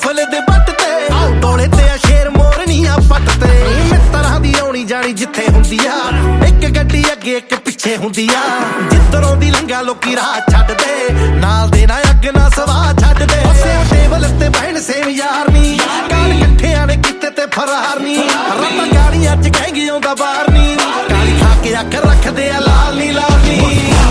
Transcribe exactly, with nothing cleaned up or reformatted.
rifle ਦੇ but ਤੇ ਟੋਲੇ ਤੇ ਆ ਸ਼ੇਰ ਮੋਰਨੀਆਂ ਪੱਟ ਤੇ ਮਿੱਤਰਾਂ ਦੀ ਆਉਣੀ ਜਾਣੀ ਜਿੱਥੇ ਹੁੰਦੀ ਆ ਇੱਕ ਗੱਡੀ ਅੱਗੇ ਇੱਕ ਪਿੱਛੇ ਹੁੰਦੀ ਆ ਜਿੱਧਰੋਂ ਦੀ ਲੰਘਾ ਲੋਕੀ ਰਾਹ ਛੱਡਦੇ ਨਾਲ ਦੇ ਨਾ ਅੱਗ ਨਾ ਸਵਾਹ ਛੱਡਦੇ ਸੇਮ ਟੇਬਲ ਤੇ ਬਹਿਣ ਸੇਮ ਯਾਰ ਨੀ ਕਾਲ ਇਕੱਠਿਆਂ ਨੇ ਕੀਤੇ ਤੇ ਫਰਾਰ ਨੀ ਰੱਬ ਗਾਲੀਆਂ ਚ ਕਹਿ ਆਉਂਦਾ ਬਾਹਰ ਨੀ ਕਾਲੀ ਖਾ ਕੇ ਅੱਖ ਰੱਖਦੇ ਆ ਲਾਲ ਨੀ ਲਾਲ ਨੀ